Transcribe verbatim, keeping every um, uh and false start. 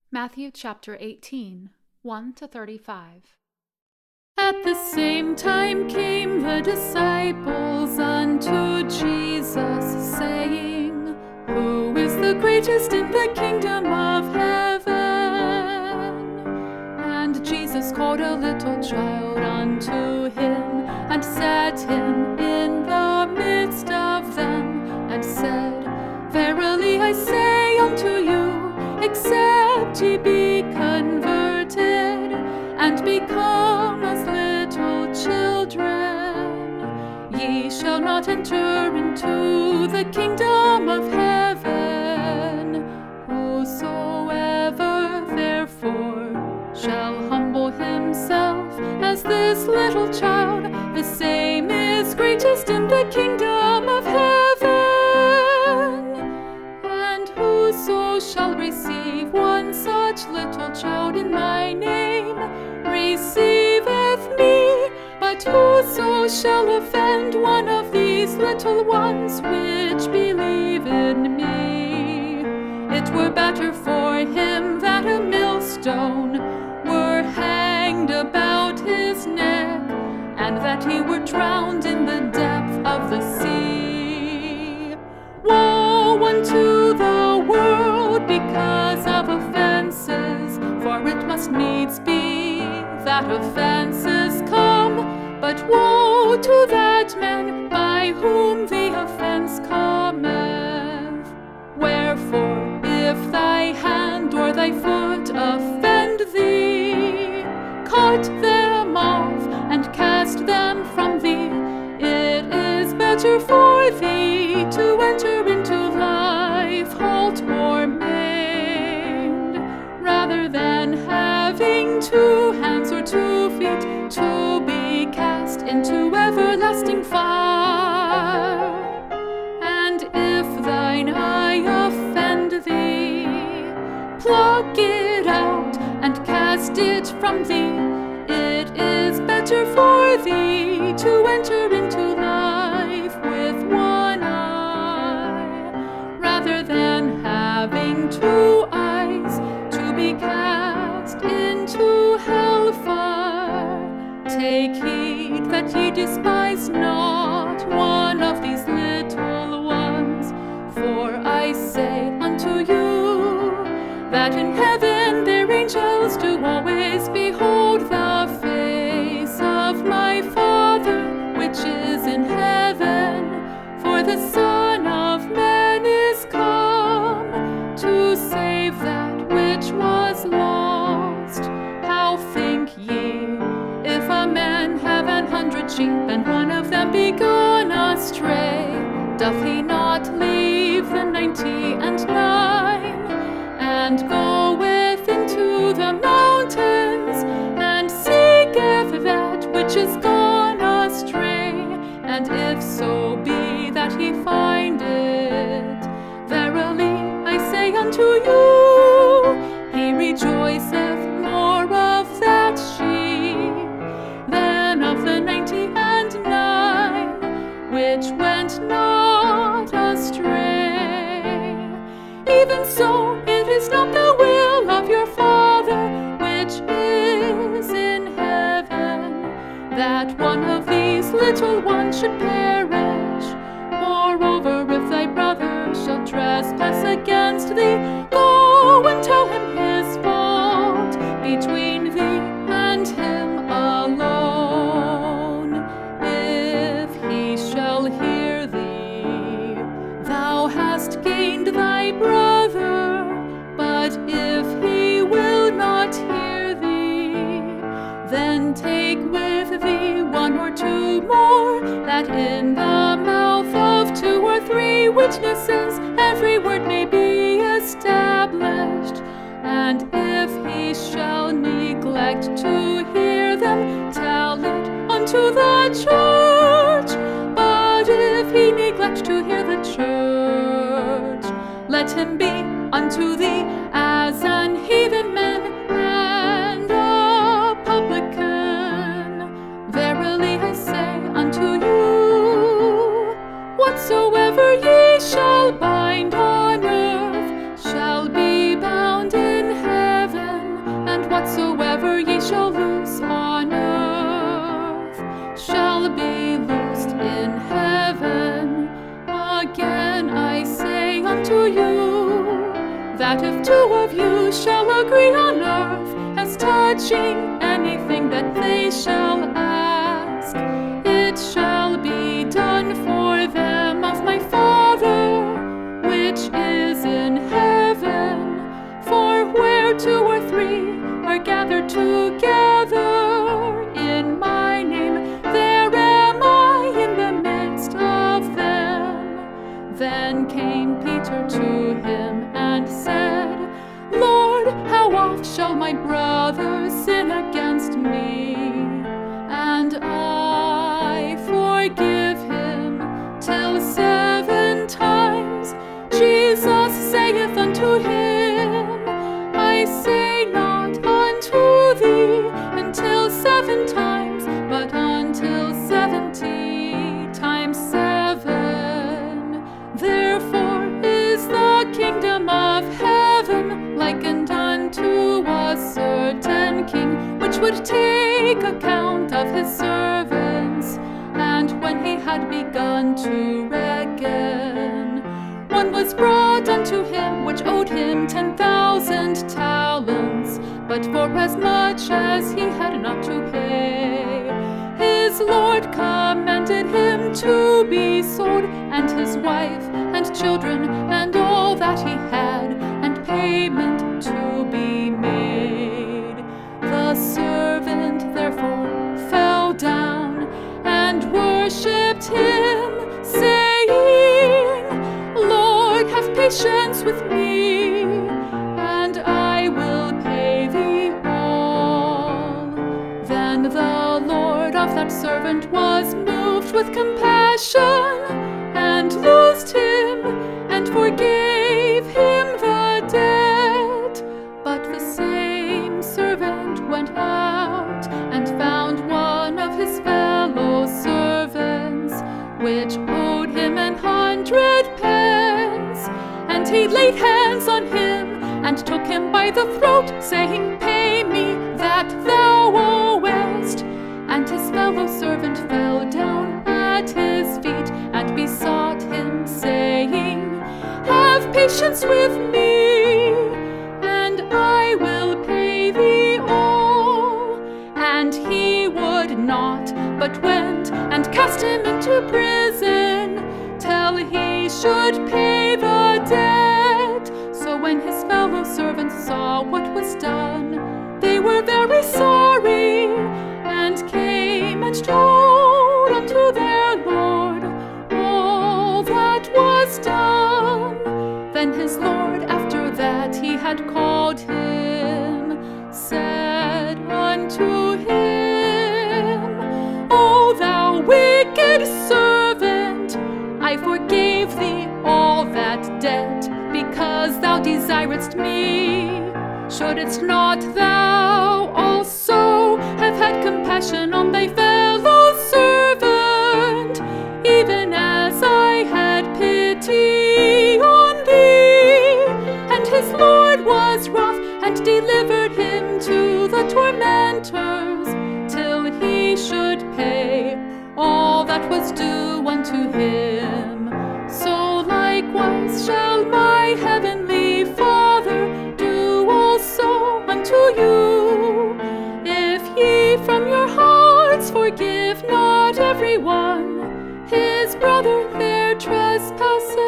Matthew chapter eighteen, one to thirty-five. At the same time came the disciples unto Jesus, saying, Who is the greatest in the kingdom of heaven? And Jesus called a little child unto him, and set him in the midst of them, and said, Verily I say unto you, except ye be converted, and become as little children, ye shall not enter into the kingdom of heaven. Whosoever therefore shall humble himself as this little child, the same is greatest in the kingdom of heaven. And whoso shall receive one such little child in my name receiveth me. But whoso shall offend one of these little ones which believe in me, it were better for him that a millstone were hanged about his neck, and that he were drowned in the depth of the sea. Woe unto the world because of offenses, for it must needs be that offenses come. But woe to that man by whom the offense cometh. Wherefore, if thy hand or thy foot offend thee, cut them off and cast them from thee. It is better for thee to enter into life halt or maimed, rather than having two hands or two feet to be cast into everlasting fire. And if thine eye offend thee, pluck it out and cast it from thee. It is better for thee to enter into life with one eye, rather than having two eyes to be cast into hellfire. Take heed that ye despise not one of these little ones, for I say unto you, that in heaven their angels do always behold the face of my Father which is in heaven. For the Son of Man is come to save that which was lost. How think ye, if a man have an hundred sheep, and one of them be gone astray, doth he not leave the ninety and nine, and goeth into the mountains, and seeketh that which is gone astray? And if so be that he find it, verily I say unto you, he rejoiceth more of that sheep than of the ninety and nine which went not astray. Even so, it is not the will of your Father which is in heaven that one of these little ones should perish. Moreover, if thy brother shall trespass against thee, go and tell him his fault between thee and him alone. If he shall hear thee, thou hast gained thy brother. But if he will not hear thee, then take with thee one or two more, that in the mouth of two or three witnesses every word may be established. And if he shall neglect to hear them, tell it unto the church. But if he neglect to hear the church, let him be unto thee as an heathen man and a publican. Verily I say unto you, whatsoever ye shall bind on earth shall be bound in heaven, that if two of you shall agree on earth as touching anything that they shall ask, it shall be done for them of my Father which is in heaven. For where two or three are gathered together in my name, there am I in the midst of them. Then came Peter to him and said, Lord, how oft shall my brother sin against me, and I forgive him? Till seven times? Jesus saith unto him, I say not unto thee until seven times, but until seventy times seven. Therefore is the kingdom of heaven likened unto a certain king, which would take account of his servants. And when he had begun to reckon, one was brought unto him which owed him ten thousand talents. But for as much as he had not to pay, his Lord commanded him to be sold, and his wife and children and all that he had, and payment to be made. The servant therefore fell down and worshipped him, saying, Lord, have patience with me, and I will pay thee all. Then the Lord of that servant was moved with compassion, and loosed him, and forgave him the debt. But the same servant went out, and found one of his fellow servants, which owed him an hundred pence. And he laid hands on him, and took him by the throat, saying, Pay me that thou owest. And his fellow servant fell down at his feet, and besought him, saying, Have patience with me, and I will pay thee all. And he would not, but went and cast him into prison, till he should pay the debt. So when his fellow servants saw what was done, they were very sorry, and came and told unto their Lord all that was done. Then his Lord, after that he had called him, said unto him, O thou wicked servant, I forgave thee all that debt, because thou desiredst me. Shouldest not thou also have had compassion on thy fellow servant, even as I had pity on thee? And his Lord was wroth, and delivered him to the tormentors, till he should pay all that was due unto him. So likewise shall my heavenly Father do also unto you, if ye from your hearts forgive not every one his brother their trespasses.